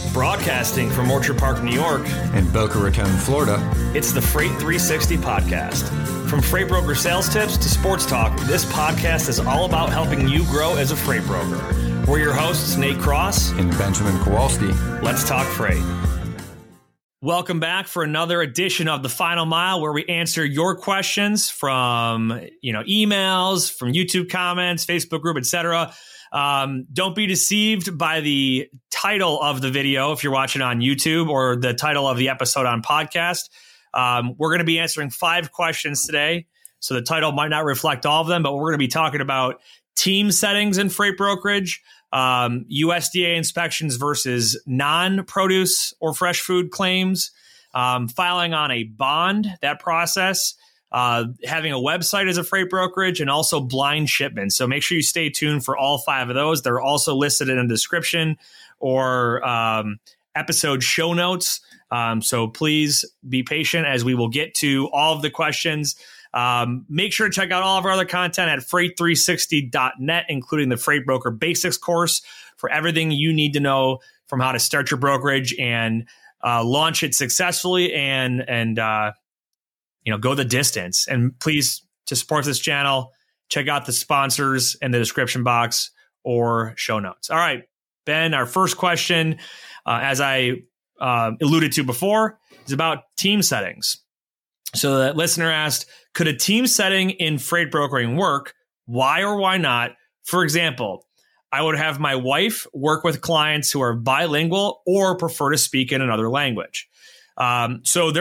Broadcasting from Orchard Park, New York, and Boca Raton, Florida, it's the Freight 360 podcast. From freight broker sales tips to sports talk, this podcast is all about helping you grow as a freight broker. We're your hosts, Nate Cross and Benjamin Kowalski. Let's talk freight. Welcome back for another edition of The Final Mile, where we answer your questions from emails, from YouTube comments, Facebook group, etc. Don't be deceived by the title of the video if you're watching on YouTube, or the title of the episode on podcast. We're going to be answering 5 questions today, so the title might not reflect all of them, but we're going to be talking about team settings in freight brokerage, USDA inspections versus non-produce or fresh food claims, filing on a bond, that process, having a website as a freight brokerage, and also blind shipments. So make sure you stay tuned for all 5 of those. They're also listed in the description or episode show notes. So please be patient as we will get to all of the questions. Make sure to check out all of our other content at freight360.net, including the Freight Broker Basics course for everything you need to know from how to start your brokerage and launch it successfully and go the distance. And please, to support this channel, check out the sponsors in the description box or show notes. All right, Ben, our first question, as I alluded to before, is about team settings. So the listener asked, could a team setting in freight brokering work? Why or why not? For example, I would have my wife work with clients who are bilingual or prefer to speak in another language. So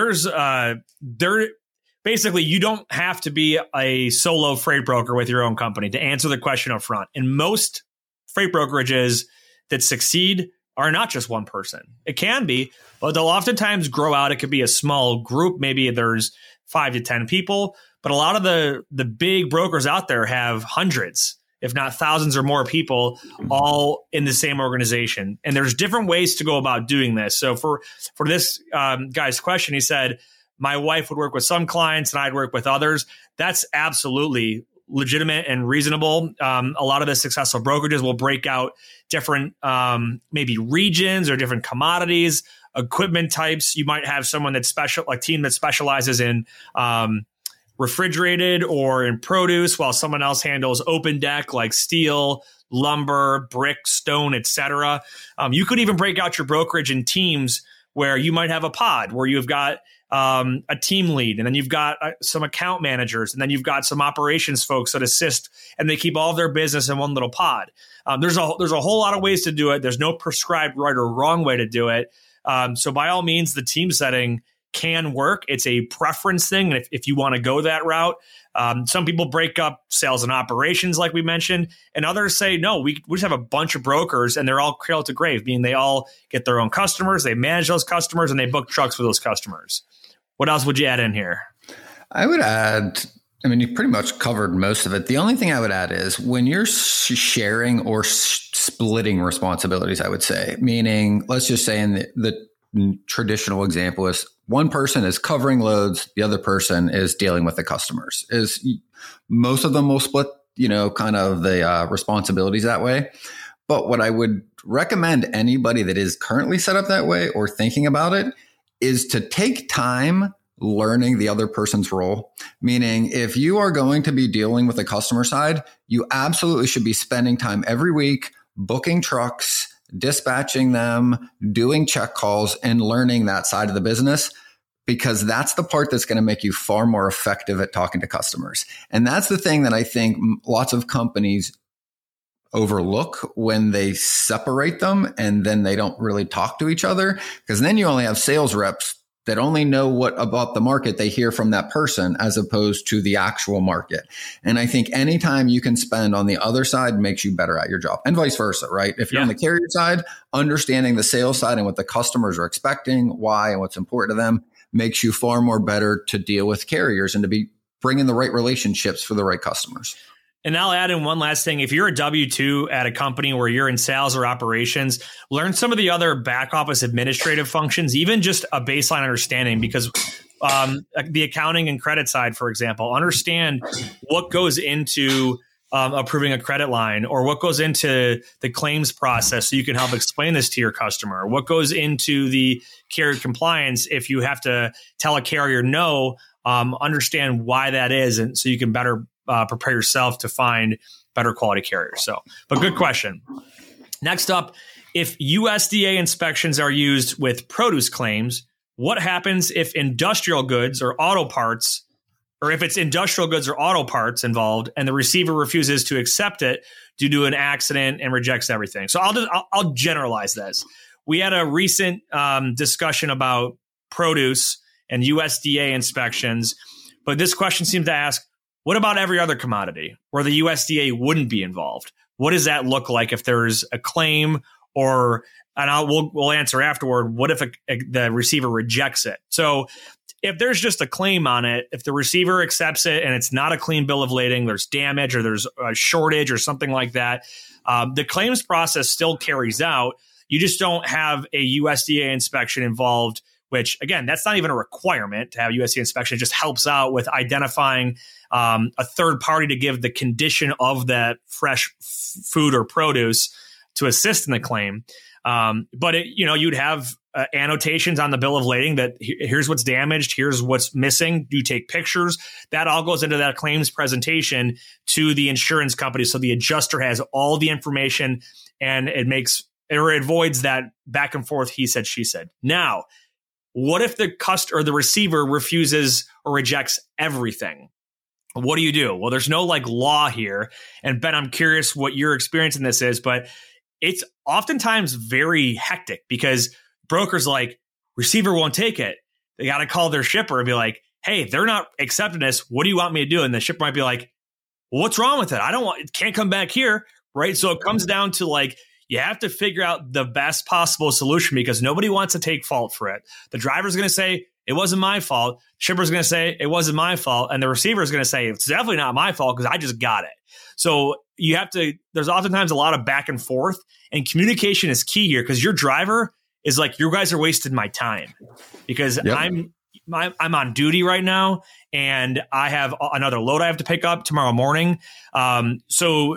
basically, you don't have to be a solo freight broker with your own company to answer the question up front. And most freight brokerages that succeed are not just one person. It can be, but they'll oftentimes grow out. It could be a small group. Maybe there's 5 to 10 people, but a lot of the big brokers out there have hundreds, if not thousands or more people, all in the same organization. And there's different ways to go about doing this. So for this guy's question, he said, my wife would work with some clients and I'd work with others. That's absolutely legitimate and reasonable. A lot of the successful brokerages will break out different maybe regions or different commodities, equipment types. You might have someone that's team that specializes in refrigerated or in produce, while someone else handles open deck like steel, lumber, brick, stone, etc. You could even break out your brokerage in teams where you might have a pod where you've got a team lead, and then you've got some account managers, and then you've got some operations folks that assist, and they keep all of their business in one little pod. There's a whole lot of ways to do it. There's no prescribed right or wrong way to do it. So by all means, the team setting can work. It's a preference thing. And if you want to go that route, some people break up sales and operations, like we mentioned, and others say, no, we just have a bunch of brokers and they're all cradle to grave, meaning they all get their own customers, they manage those customers, and they book trucks for those customers. What else would you add in here? I would add, you pretty much covered most of it. The only thing I would add is when you're sharing or splitting responsibilities, I would say, meaning, let's just say in the traditional example is one person is covering loads, the other person is dealing with the customers. Most of them will split, kind of the responsibilities that way. But what I would recommend anybody that is currently set up that way or thinking about it is to take time learning the other person's role. Meaning, if you are going to be dealing with the customer side, you absolutely should be spending time every week booking trucks, dispatching them, doing check calls, and learning that side of the business, because that's the part that's going to make you far more effective at talking to customers. And that's the thing that I think lots of companies overlook when they separate them and then they don't really talk to each other, because then you only have sales reps that only know what about the market they hear from that person as opposed to the actual market. And I think anytime you can spend on the other side makes you better at your job, and vice versa, right? If you're on the carrier side, understanding the sales side and what the customers are expecting, why, and what's important to them makes you far more better to deal with carriers and to be bringing the right relationships for the right customers. And I'll add in one last thing. If you're a W-2 at a company where you're in sales or operations, learn some of the other back office administrative functions, even just a baseline understanding, because the accounting and credit side, for example, understand what goes into approving a credit line, or what goes into the claims process so you can help explain this to your customer? What goes into the carrier compliance if you have to tell a carrier no, understand why that is, and so you can better prepare yourself to find better quality carriers. So, but good question. Next up, if USDA inspections are used with produce claims, what happens if industrial goods or auto parts, or if it's industrial goods or auto parts involved and the receiver refuses to accept it due to an accident and rejects everything? So I'll generalize this. We had a recent discussion about produce and USDA inspections, but this question seems to ask, what about every other commodity where the USDA wouldn't be involved? What does that look like if there's a claim, or, and we'll answer afterward, what if the receiver rejects it? So if there's just a claim on it, if the receiver accepts it and it's not a clean bill of lading, there's damage or there's a shortage or something like that, the claims process still carries out. You just don't have a USDA inspection involved, which, again, that's not even a requirement to have USDA inspection. It just helps out with identifying a third party to give the condition of that fresh food or produce to assist in the claim. But you'd have annotations on the bill of lading that here's what's damaged, here's what's missing. You take pictures. That all goes into that claims presentation to the insurance company, so the adjuster has all the information, and it avoids that back and forth he said, she said. Now, what if the customer or the receiver refuses or rejects everything? What do you do? Well, there's no law here. And Ben, I'm curious what your experience in this is, but it's oftentimes very hectic because brokers receiver won't take it. They got to call their shipper and be like, hey, they're not accepting this. What do you want me to do? And the shipper might be like, well, what's wrong with it? It can't come back here. Right. So it comes down to you have to figure out the best possible solution because nobody wants to take fault for it. The driver's going to say, it wasn't my fault. Shipper's going to say, it wasn't my fault. And the receiver is going to say, it's definitely not my fault because I just got it. So there's oftentimes a lot of back and forth, and communication is key here because your driver is like, you guys are wasting my time because Yep. I'm on duty right now and I have another load I have to pick up tomorrow morning. So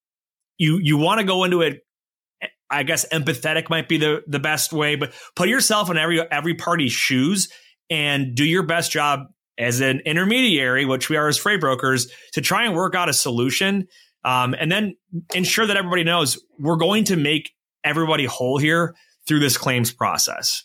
you want to go into it, I guess empathetic might be the best way, but put yourself in every party's shoes and do your best job as an intermediary, which we are as freight brokers, to try and work out a solution. And then ensure that everybody knows we're going to make everybody whole here through this claims process.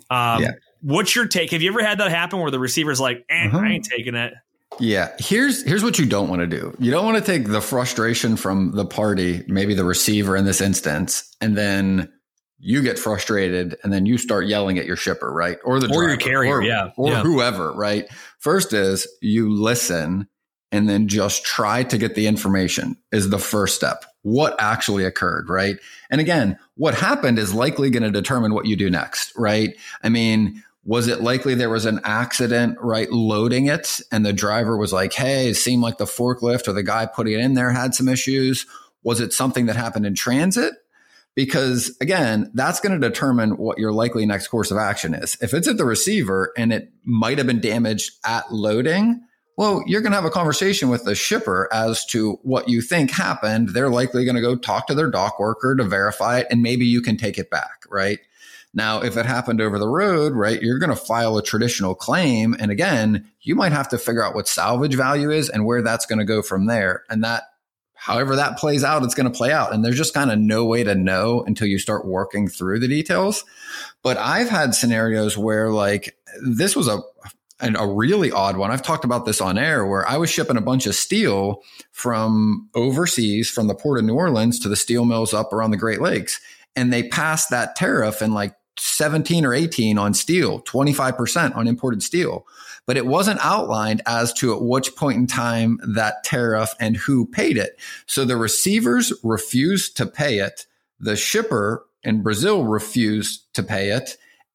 What's your take? Have you ever had that happen where the receiver's like, I ain't taking it? Yeah. Here's what you don't want to do. You don't want to take the frustration from the party, maybe the receiver in this instance, and then you get frustrated and then you start yelling at your shipper, right? Or the driver, your carrier, or whoever, right? First is you listen and then just try to get the information is the first step. What actually occurred, right? And again, what happened is likely going to determine what you do next, right? I mean, was it likely there was an accident, right, loading it, and the driver was like, hey, it seemed like the forklift or the guy putting it in there had some issues? Was it something that happened in transit? Because again, that's going to determine what your likely next course of action is. If it's at the receiver and it might have been damaged at loading, well, you're going to have a conversation with the shipper as to what you think happened. They're likely going to go talk to their dock worker to verify it, and maybe you can take it back, right? Now, if it happened over the road, right, you're going to file a traditional claim. And again, you might have to figure out what salvage value is and where that's going to go from there. And that, however that plays out, it's going to play out. And there's just kind of no way to know until you start working through the details. But I've had scenarios where this was a really odd one. I've talked about this on air where I was shipping a bunch of steel from overseas, from the port of New Orleans to the steel mills up around the Great Lakes. And they passed that tariff in 17 or 18 on steel, 25% on imported steel. But it wasn't outlined as to at which point in time that tariff and who paid it. So the receivers refused to pay it. The shipper in Brazil refused to pay it.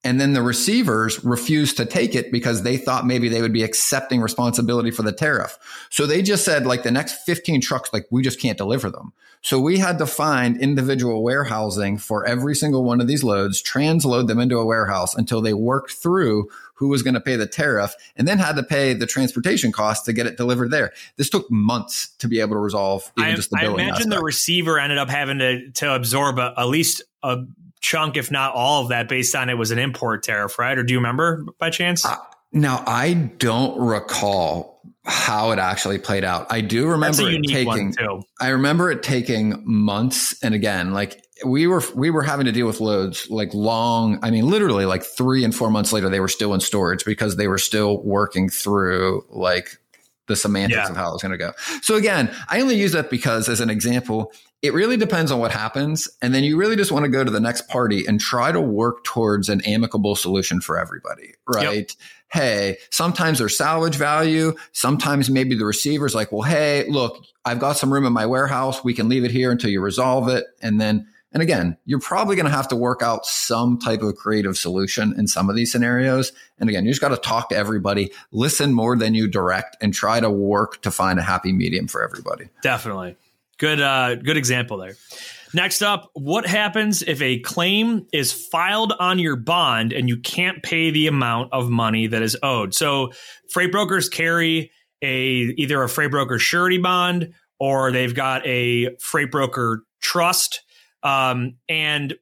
And then the receivers refused to take it because they thought maybe they would be accepting responsibility for the tariff. So they just said, like, the next 15 trucks, like, we just can't deliver them. So we had to find individual warehousing for every single one of these loads, transload them into a warehouse until they worked through who was going to pay the tariff, and then had to pay the transportation costs to get it delivered there. This took months to be able to resolve even just the billing I imagine aspect. The receiver ended up having to absorb at least a chunk, if not all of that, based on it was an import tariff, right? Or do you remember by chance? Now, I don't recall how it actually played out. I do remember I remember it taking months. And again, like, we were having to deal with loads like literally like 3 and 4 months later, they were still in storage because they were still working through like the semantics of how it was going to go. So again, I only use that because as an example, it really depends on what happens. And then you really just want to go to the next party and try to work towards an amicable solution for everybody, right? Yep. Hey, sometimes there's salvage value. Sometimes maybe the receiver's like, well, hey, look, I've got some room in my warehouse. We can leave it here until you resolve it. And again, you're probably going to have to work out some type of creative solution in some of these scenarios. And again, you just got to talk to everybody, listen more than you direct, and try to work to find a happy medium for everybody. Definitely. Good example there. Next up, what happens if a claim is filed on your bond and you can't pay the amount of money that is owed? So freight brokers carry either a freight broker surety bond, or they've got a freight broker trust. So here,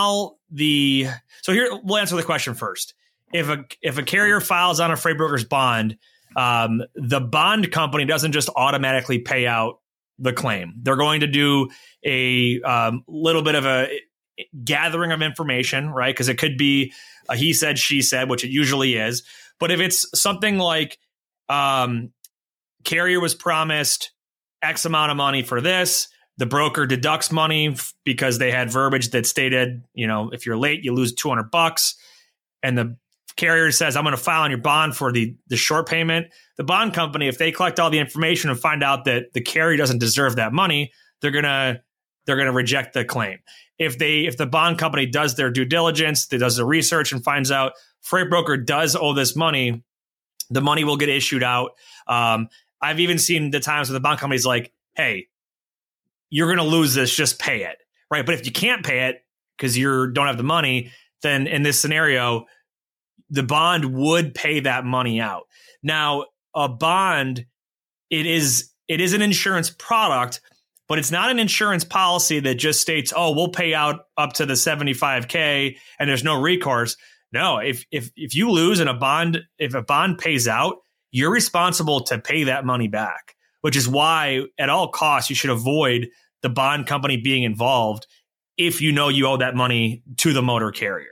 we'll answer the question first. If a carrier files on a freight broker's bond, the bond company doesn't just automatically pay out the claim. They're going to do a little bit of a gathering of information, right? Because it could be a he said, she said, which it usually is. But if it's something like carrier was promised X amount of money for this, the broker deducts money because they had verbiage that stated, if you're late, you lose $200. And the carrier says, I'm going to file on your bond for the short payment. The bond company, if they collect all the information and find out that the carrier doesn't deserve that money, they're going to reject the claim. If the bond company does their due diligence, they does the research and finds out freight broker does owe this money, the money will get issued out. I've even seen the times when the bond company's like, hey, you're going to lose this, just pay it, right? But if you can't pay it because you don't have the money, then in this scenario, the bond would pay that money out. Now, a bond, it is an insurance product, but it's not an insurance policy that just states, oh, we'll pay out up to the $75K and there's no recourse. No, if you lose and if a bond pays out, you're responsible to pay that money back, which is why at all costs you should avoid the bond company being involved if you know you owe that money to the motor carrier.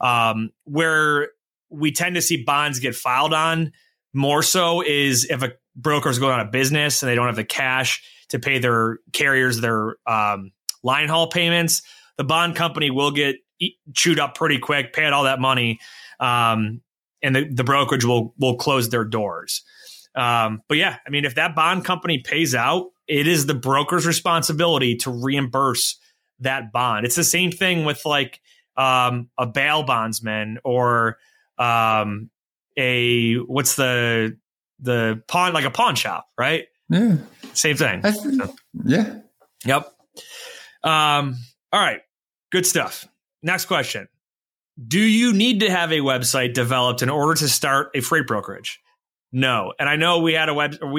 Where we tend to see bonds get filed on more so is if a broker is going out of business and they don't have the cash to pay their carriers their line haul payments, the bond company will get chewed up pretty quick, pay out all that money, and the brokerage will close their doors. But yeah, I mean, if that bond company pays out, it is the broker's responsibility to reimburse that bond. It's the same thing with like a bail bondsman or what's the pawn, like a pawn shop, right? Yeah. Same thing. Yeah. Yep. All right. Good stuff. Next question. Do you need to have a website developed in order to start a freight brokerage? No. And I know we had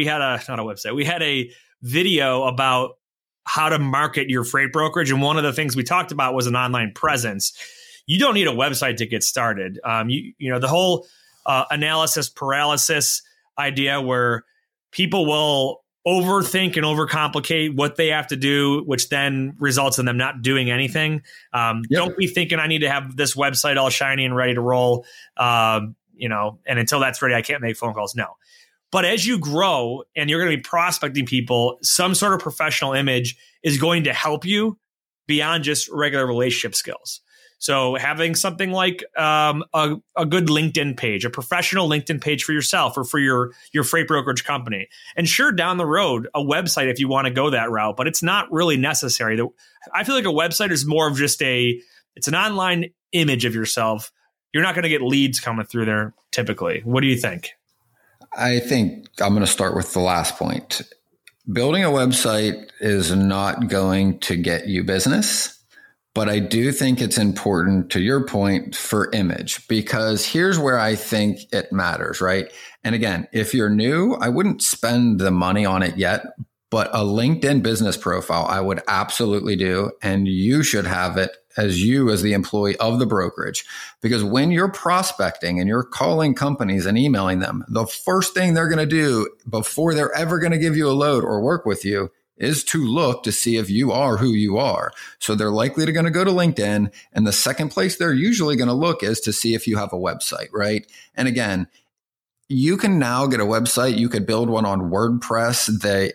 a video about how to market your freight brokerage. And one of the things we talked about was an online presence. You don't need a website to get started. The whole analysis paralysis idea where people will overthink and overcomplicate what they have to do, which then results in them not doing anything. Don't be thinking I need to have this website all shiny and ready to roll. And until that's ready, I can't make phone calls. No. But as you grow and you're going to be prospecting people, some sort of professional image is going to help you beyond just regular relationship skills. So having something like a good LinkedIn page, a professional LinkedIn page for yourself or for your freight brokerage company. And sure, down the road, a website if you want to go that route, but it's not really necessary. I feel like a website is more of just it's an online image of yourself you're not going to get leads coming through there typically. What do you think? I think I'm going to start with the last point. Building a website is not going to get you business, but I do think it's important, to your point, for image, because here's where I think it matters, right? And again, if you're new, I wouldn't spend the money on it yet, but a LinkedIn business profile I would absolutely do. And you should have it as the employee of the brokerage, because when you're prospecting and you're calling companies and emailing them, the first thing they're going to do before they're ever going to give you a load or work with you is to look to see if you are who you are. So they're likely to going to go to LinkedIn. And the second place they're usually going to look is to see if you have a website, right? And again, you can now get a website. You could build one on WordPress.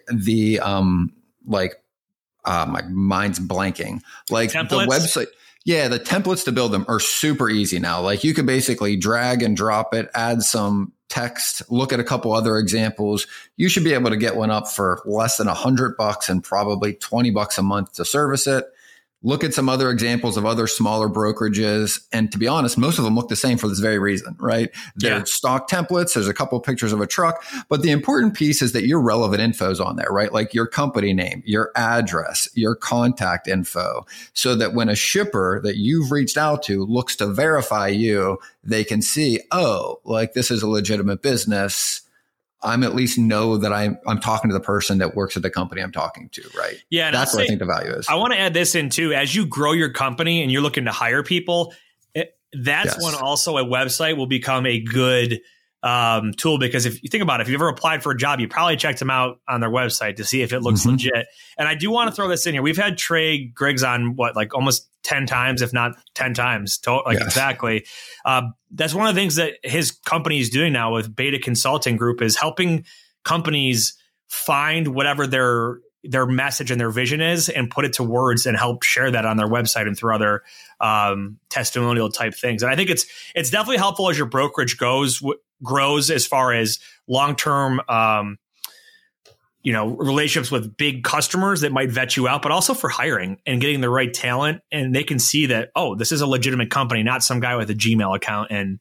My mind's blanking. Like templates? The website. Yeah, the templates to build them are super easy now. Like you can basically drag and drop it, add some text, look at a couple other examples. You should be able to get one up for less than $100 and probably $20 a month to service it. Look at some other examples of other smaller brokerages. And to be honest, most of them look the same for this very reason, right? They're stock templates. There's a couple of pictures of a truck, but the important piece is that your relevant info's on there, right? Like your company name, your address, your contact info, so that when a shipper that you've reached out to looks to verify you, they can see, oh, like this is a legitimate business. I'm at least know that I'm talking to the person that works at the company I'm talking to, right? Yeah. And that's what I think the value is. I want to add this in too. As you grow your company and you're looking to hire people, that's when also a website will become a good tool, because if you think about it, if you've ever applied for a job, you probably checked them out on their website to see if it looks legit. And I do want to throw this in here. We've had Trey Griggs on almost 10 times, if not 10 times, exactly. That's one of the things that his company is doing now with Beta Consulting Group, is helping companies find whatever their message and their vision is and put it to words and help share that on their website and through other testimonial type things. And I think it's definitely helpful as your brokerage grows as far as long-term, relationships with big customers that might vet you out, but also for hiring and getting the right talent. And they can see that, oh, this is a legitimate company, not some guy with a Gmail account and,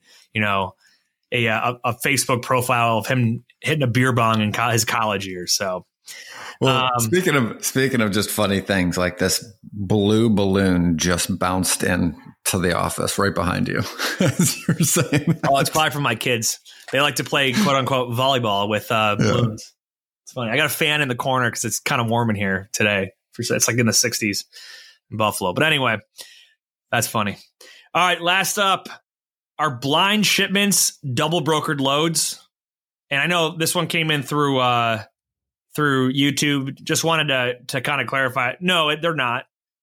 a Facebook profile of him hitting a beer bong in his college years. So, well, speaking of just funny things, like this blue balloon just bounced in to the office right behind you, as you're saying that. Oh, it's probably from my kids. They like to play quote unquote volleyball with balloons. It's funny. I got a fan in the corner because it's kind of warm in here today. It's like in the 60s in Buffalo. But anyway, that's funny. All right, last up, are blind shipments double brokered loads? And I know this one came in through YouTube. Just wanted to kind of clarify. No, they're not.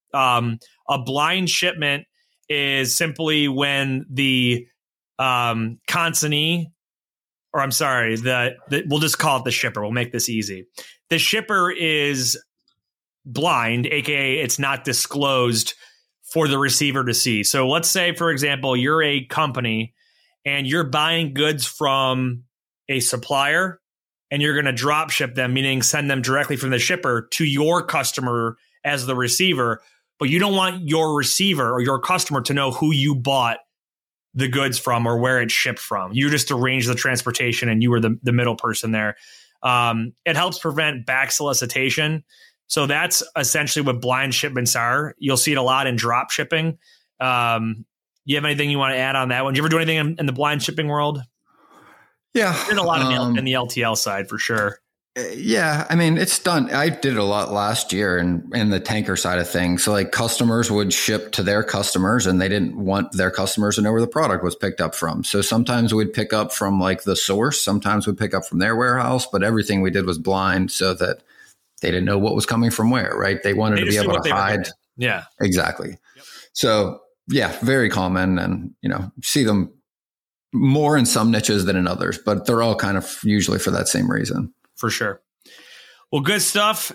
A blind shipment is simply when the consignee, or I'm sorry, we'll just call it the shipper. We'll make this easy. The shipper is blind, aka it's not disclosed for the receiver to see. So let's say, for example, you're a company and you're buying goods from a supplier and you're going to drop ship them, meaning send them directly from the shipper to your customer as the receiver. But you don't want your receiver or your customer to know who you bought the goods from or where it's shipped from. You just arrange the transportation and you were the middle person there. It helps prevent back solicitation. So that's essentially what blind shipments are. You'll see it a lot in drop shipping. You have anything you want to add on that one? Did you ever do anything in the blind shipping world? Yeah. I did a lot in the LTL side for sure. Yeah. I mean, it's done. I did it a lot last year in the tanker side of things. So like customers would ship to their customers and they didn't want their customers to know where the product was picked up from. So sometimes we'd pick up from like the source. Sometimes we'd pick up from their warehouse, but everything we did was blind so that they didn't know what was coming from where, right? They wanted to be able to hide. Yeah, exactly. Yep. So yeah, very common, and see them more in some niches than in others, but they're all kind of usually for that same reason. For sure. Well, good stuff.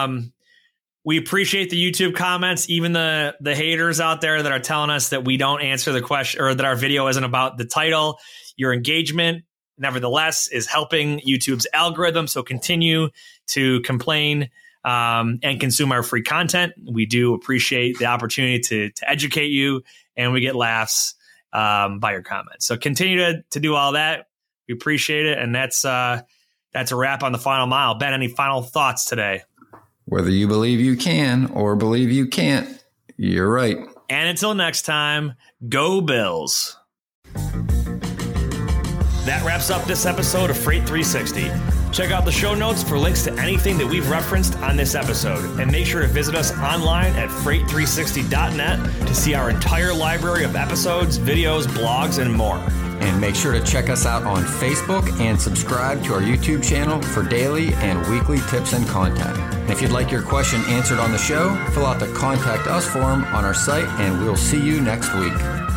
We appreciate the YouTube comments, even the haters out there that are telling us that we don't answer the question or that our video isn't about the title. Your engagement, nevertheless, is helping YouTube's algorithm. So continue to complain and consume our free content. We do appreciate the opportunity to educate you, and we get laughs by your comments. So continue to do all that. We appreciate it. And that's a wrap on the Final Mile. Ben, any final thoughts today? Whether you believe you can or believe you can't, you're right. And until next time, go Bills. That wraps up this episode of Freight 360. Check out the show notes for links to anything that we've referenced on this episode. And make sure to visit us online at freight360.net to see our entire library of episodes, videos, blogs, and more. And make sure to check us out on Facebook and subscribe to our YouTube channel for daily and weekly tips and content. And if you'd like your question answered on the show, fill out the Contact Us form on our site, and we'll see you next week.